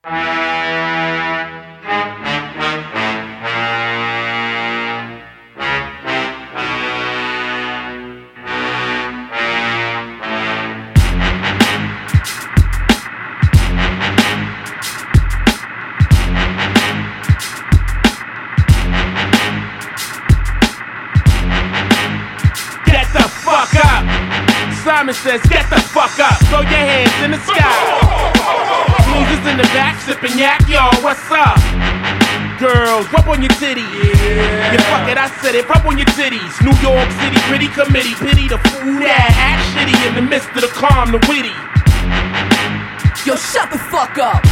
Simon says, get the fuck up, throw your hands in the sky. Smoothies in the back, sipping yak, y'all, what's up? Girls, rub on your titties. Yeah, fuck it, I said it, rub on your titties. New York City, gritty committee, pity the fool that act shitty in the midst of the calm, the witty. Yo, shut the fuck up.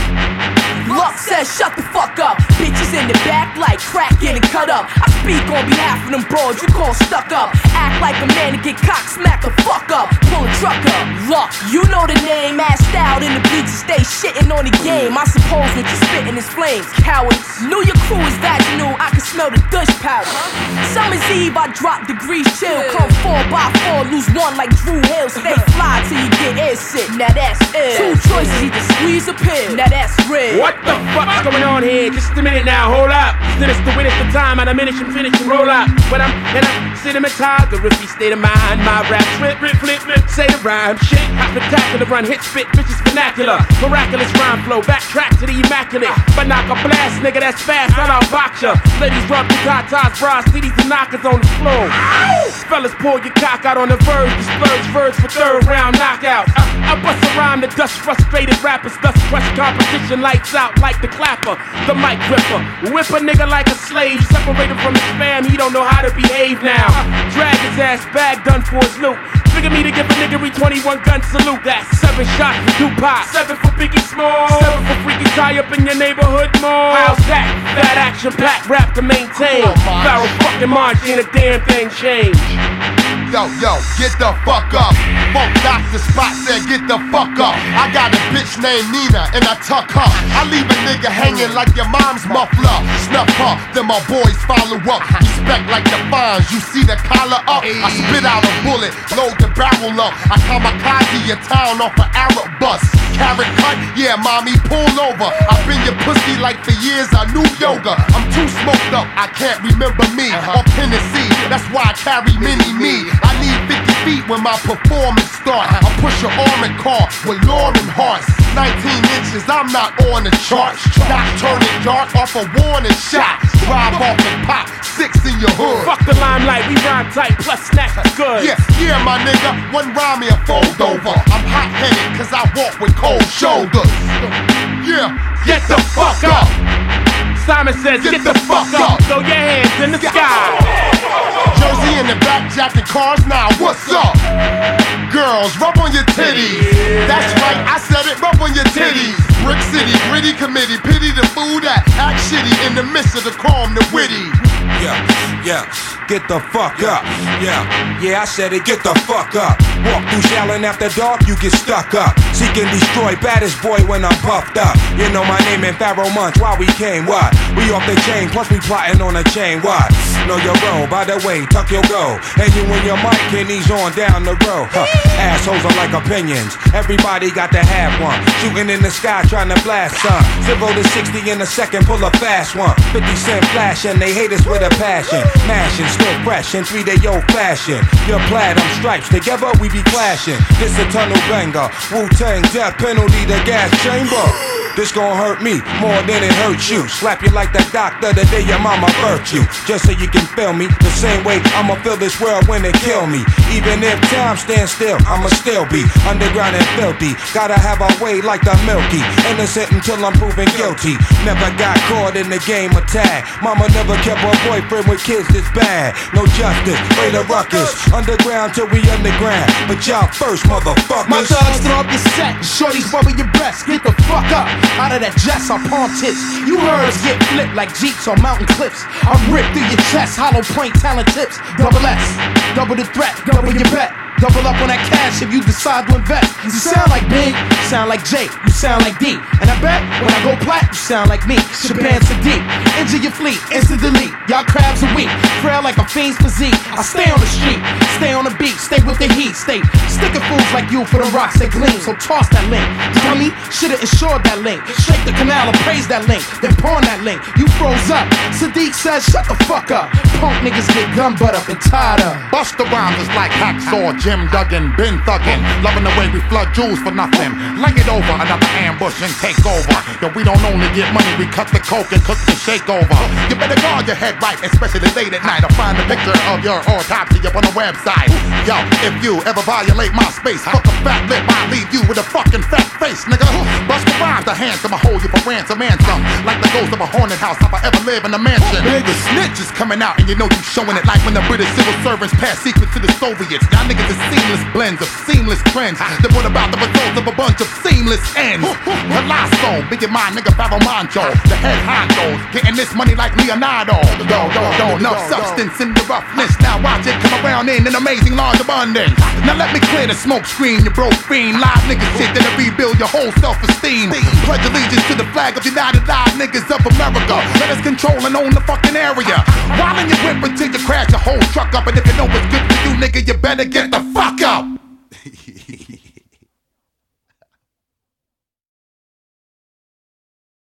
Luck says shut the fuck up. Bitches in the back like crack getting cut up. I speak on behalf of them broads you call stuck up. Act like a man to get cock smack the fuck up. Pull a truck up. Luck, you know the name. Assed out in the bleachers, stay shitting on the game. I suppose what you spitting is flames. Cowards, knew your crew is vaginal. I can smell the douche powder. Summer's Eve, I drop degrees chill. Come 4x4, lose one like Drew Hill. Stay fly till you get air sick. Now that's it. Two choices, either squeeze or pill. Now that's real. What the fuck's going on here? Just a minute now, hold up. Sinister witness the time, I diminish and finish and roll up. When I'm in a cinematography state of mind, my rap flip, say the rhyme, shit, spectacular, run, hit, spit, bitches vernacular, miraculous rhyme flow, backtrack to the immaculate, but knock a blast, nigga, that's fast, I don't box ya. Ladies rub the tatas, bras, titties and knockers on the floor. Fellas, pull your cock out on the verge, disperse verbs for third round knockouts. I bust a rhyme to dust frustrated rappers, thus crush competition, lights out like the clapper, the mic gripper. Whip a nigga like a slave, separated from his fam, he don't know how to behave now. Drag his ass back, done for his loot. Figure me to give a nigga 21 gun salute. That's 7 shots for Tupac, 7 for Biggie Small, 7 for Freaky Tie up in your neighborhood mall. How's that? That action packed rap to maintain. Pharaoh fucking March, ain't a damn thing changed. Yo, get the fuck up. Funk Dr. Spot said get the fuck up. I got a bitch named Nina and I tuck her. I leave a nigga hanging like your mom's muffler. Snuff her, then my boys follow up. Respect like the fines, you see the collar up. I spit out a bullet, load the barrel up. I kamikaze your town off an Arab bus. Carrot cut, yeah mommy, pull over. I've been your pussy like for years, I knew yoga. I'm too smoked up, I can't remember me. Or Tennessee, that's why I carry mini-me. I need 50 feet when my performance start. I push an armored car with Lauren hearts. 19 inches, I'm not on the charts. Not turning dark off a warning shot. Drive off and pop 6 in your hood. Fuck the limelight, we rhyme tight, plus snatch is good. Yeah, my nigga, one rhyme me a fold over. I'm hot-headed cause I walk with cold shoulders. Yeah, get the fuck up. Simon says get the fuck up. Throw your hands in the sky. Jersey in the back, jacket cars now, what's up? Girls, rub on your titties. That's right, I said it, rub on your titties. Brick City, gritty committee, pity the fool that act shitty in the midst of the calm, the witty. Yeah, get the fuck up. Yeah, I said it, get the fuck up. Walk through Shallon after dark, you get stuck up. Seek and destroy, baddest boy when I'm puffed up. You know my name in Pharaoh Munch, why we came, what? We off the chain, plus we plotting on a chain, what? Know your role, by the way, tuck your go. And you and your mic and he's on down the road. Assholes are like opinions, everybody got to have one. Shooting in the sky, trying to blast some. 0 to 60 in a second, pull a fast one. 50 cent flashing, they hate us with a passion. Mashing, still fresh in 3-day-old fashion. Your platinum stripes, together we be clashing. This a tunnel banger, Wu-Tang, death penalty, the gas chamber. This gon' hurt me more than it hurts you. Slap you like the doctor the day your mama birthed you. Just so you can feel me the same way I'ma feel this world when it kill me. Even if time stands still, I'ma still be underground and filthy. Gotta have a way like the Milky. Innocent until I'm proven guilty. Never got caught in the game of tag. Mama never kept her boyfriend with kids this bad. No justice, way the ruckus. Underground till we underground. But y'all first, motherfuckers. My thugs throw up your set. Shorties rubber your breasts. Get the fuck up. Out of that dress, I palm tips. You heard us get flipped like Jeeps on mountain cliffs. I'm ripped through your chest, hollow point talent tips. Double S, double the threat, double your bet. Double up on that cash if you decide to invest. You sound like Big, you sound like J, you sound like D. And I bet when I go plat, you sound like me. Shaban Sadiq, injure your fleet, instant delete. Y'all crabs are weak, frail like a fiend's physique. I stay on the street, stay on the beat, stay with the heat, stay sticking fools like you for the rocks that gleam. So toss that link, dummy, shoulda insured that link. Shake the email or praise that link, then pawn that link. You froze up. Sadiq says, shut the fuck up. Punk niggas get gun butt up and tied up. Busta Rhymes is like Hacksaw, Jim Duggan, been thuggin'. Loving the way we flood jewels for nothing. Lay it over, another ambush and take over. Yo, we don't only get money, we cut the coke and cook the shake over. You better guard your head right, especially late at night. I'll find a picture of your autopsy up on the website. Yo, if you ever violate my space, fuck a fat lip, I'll leave you with a fucking fat face, nigga. Busta Rhymes, the handsome, I hold you for ransom and some. Like the ghost of a haunted house, if I ever live in a mansion. The snitch is coming out and you know you showing it, like when the British civil servants passed secrets to the Soviets. Y'all niggas are seamless blends of seamless trends that brought about the results of a bunch of seamless ends. Colosso, big in mind, nigga, Pharaoh Mancho, the head honcho, getting this money like Leonardo. Enough substance in the roughness. Now watch it come around in an amazing large abundance. Now let me clear the smoke screen, you broke fiend. Live niggas shit that'll rebuild your whole self-esteem. Pledge allegiance to the flag of United Live Niggas of America. Let us control and own the fucking area. While in your whip until you crash your whole truck up. And if you know what's good for you, nigga, you better get the fuck up.